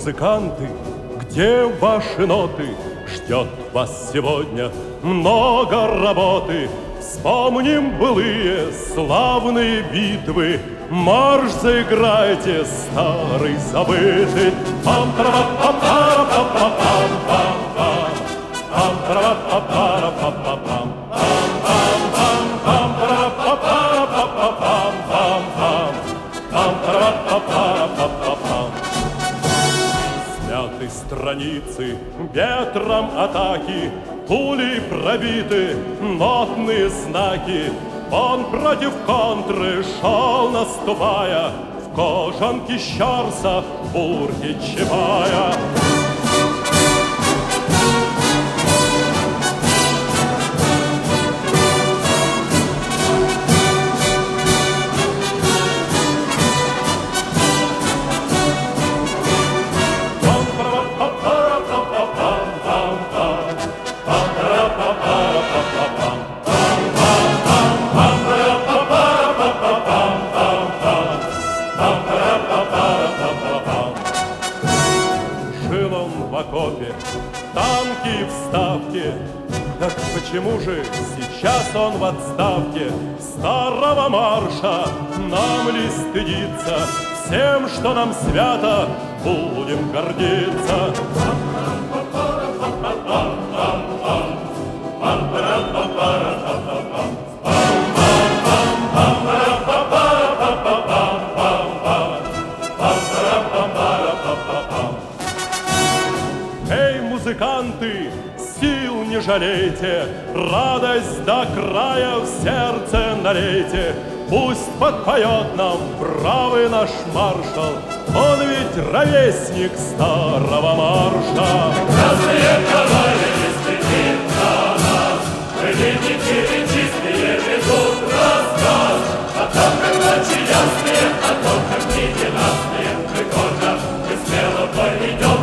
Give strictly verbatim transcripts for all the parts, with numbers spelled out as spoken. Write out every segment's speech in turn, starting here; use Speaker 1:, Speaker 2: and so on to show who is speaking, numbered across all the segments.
Speaker 1: музыканты, где ваши ноты? Ждет вас сегодня много работы. Вспомним былые славные битвы, марш заиграйте, старый забытый. Пам-пара-пам-пара-пам-пам-пам-пам, пам-пара-пам-пара-пам-пам-пам, пам-пам-пара-пам-пам-пам-пам, пам-пара-пам-пара-пам-пам. Смяты страницы ветром атаки, пули пробиты, нотные знаки. Он против контры шел, наступая, в кожанке щарса, в бурке Чапая. Жил он в окопе, танки в ставке. Так почему же сейчас он в отставке? Старого марша нам ли стыдиться? Всем, что нам свято, будем гордиться. Эй, музыканты, сил не жалейте, радость до края в сердце налейте. Пусть подпоет нам бравый наш маршал, он ведь ровесник старого марша.
Speaker 2: Красные кавалерии следит на нас, пылинники чистые ведут рассказ о том, как ночи ясные, о том, как дни ненастные, мы гордо и смело пойдем.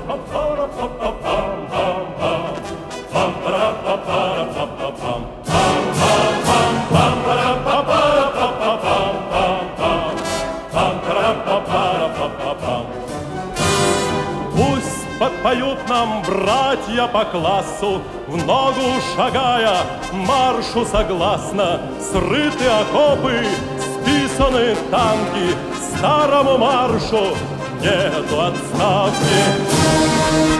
Speaker 1: Пусть подпоют нам братья по классу, в ногу шагая, маршу согласно. Срыты окопы, списаны танки, старому маршу нету отставки.